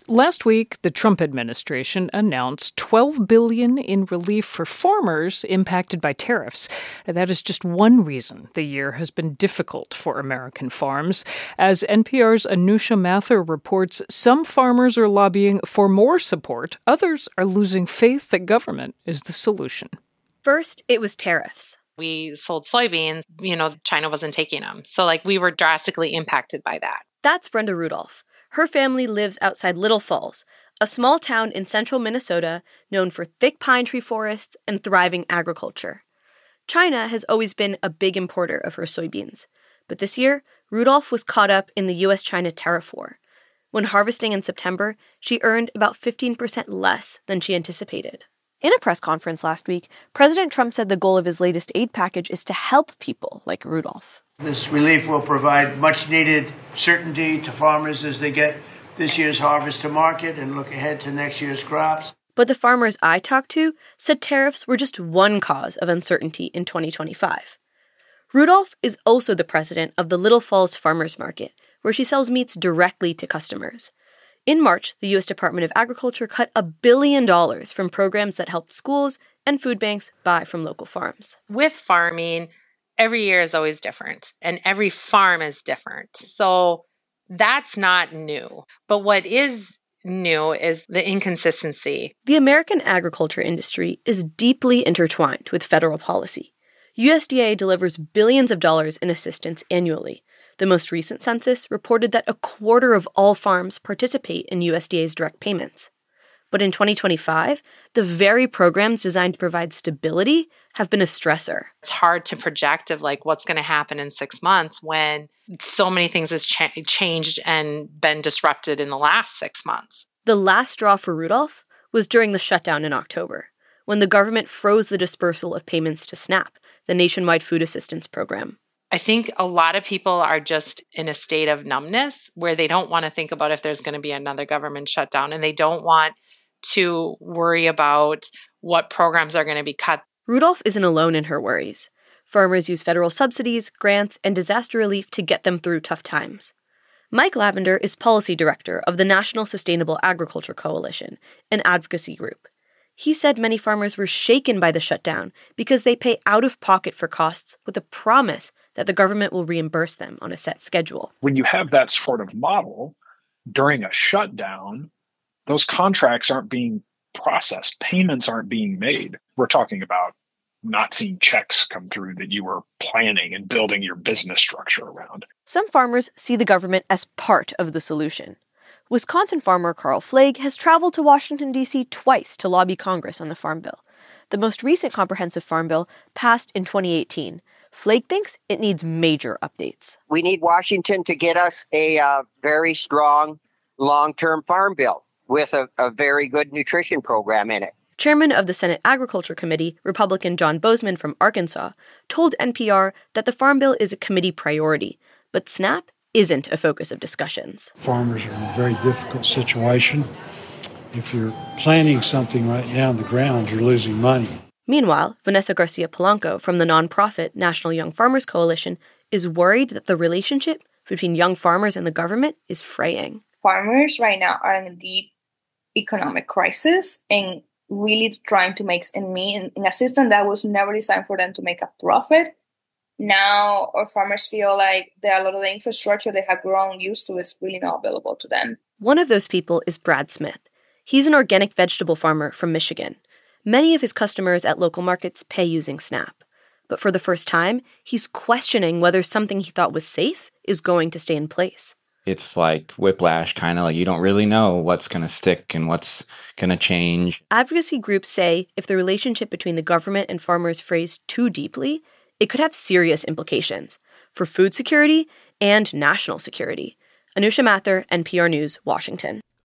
Last week, the Trump administration announced $12 billion in relief for farmers impacted by tariffs. That is just one reason the year has been difficult for American farms. As NPR's Anusha Mathur reports, some farmers are lobbying for more support. Others are losing faith that government is the solution. First, it was tariffs. We sold soybeans, China wasn't taking them. So we were drastically impacted by that. That's Brenda Rudolph. Her family lives outside Little Falls, a small town in central Minnesota known for thick pine tree forests and thriving agriculture. China has always been a big importer of her soybeans. But this year, Rudolph was caught up in the U.S.-China tariff war. When harvesting in September, she earned about 15% less than she anticipated. In a press conference last week, President Trump said the goal of his latest aid package is to help people like Rudolph. This relief will provide much-needed certainty to farmers as they get this year's harvest to market and look ahead to next year's crops. But the farmers I talked to said tariffs were just one cause of uncertainty in 2025. Rudolph is also the president of the Little Falls Farmers Market, where she sells meats directly to customers. In March, the U.S. Department of Agriculture cut $1 billion from programs that helped schools and food banks buy from local farms. With farming, every year is always different, and every farm is different. So that's not new. But what is new is the inconsistency. The American agriculture industry is deeply intertwined with federal policy. USDA delivers billions of dollars in assistance annually. The most recent census reported that a quarter of all farms participate in USDA's direct payments. But in 2025, the very programs designed to provide stability have been a stressor. It's hard to project of what's going to happen in 6 months when so many things has changed and been disrupted in the last 6 months. The last straw for Rudolph was during the shutdown in October, when the government froze the dispersal of payments to SNAP, the nationwide food assistance program. I think a lot of people are just in a state of numbness where they don't want to think about if there's going to be another government shutdown, and they don't want to worry about what programs are going to be cut. Rudolph isn't alone in her worries. Farmers use federal subsidies, grants, and disaster relief to get them through tough times. Mike Lavender is policy director of the National Sustainable Agriculture Coalition, an advocacy group. He said many farmers were shaken by the shutdown because they pay out of pocket for costs with a promise that the government will reimburse them on a set schedule. When you have that sort of model during a shutdown, those contracts aren't being processed. Payments aren't being made. We're talking about not seeing checks come through that you were planning and building your business structure around. Some farmers see the government as part of the solution. Wisconsin farmer Carl Flagg has traveled to Washington, D.C. twice to lobby Congress on the Farm Bill. The most recent comprehensive Farm Bill passed in 2018. Flagg thinks it needs major updates. We need Washington to get us a very strong long-term Farm Bill with a very good nutrition program in it. Chairman of the Senate Agriculture Committee, Republican John Bozeman from Arkansas, told NPR that the Farm Bill is a committee priority, but SNAP isn't a focus of discussions. Farmers are in a very difficult situation. If you're planting something right now in the ground, you're losing money. Meanwhile, Vanessa Garcia Polanco from the nonprofit National Young Farmers Coalition is worried that the relationship between young farmers and the government is fraying. Farmers right now are in a deep economic crisis and really trying to make ends meet in a system that was never designed for them to make a profit. Now our farmers feel like a lot of the infrastructure they have grown used to is really not available to them. One of those people is Brad Smith. He's an organic vegetable farmer from Michigan. Many of his customers at local markets pay using SNAP. But for the first time, he's questioning whether something he thought was safe is going to stay in place. It's like whiplash, kind of like you don't really know what's going to stick and what's going to change. Advocacy groups say if the relationship between the government and farmers frays too deeply, it could have serious implications for food security and national security. Anusha Mathur, NPR News, Washington.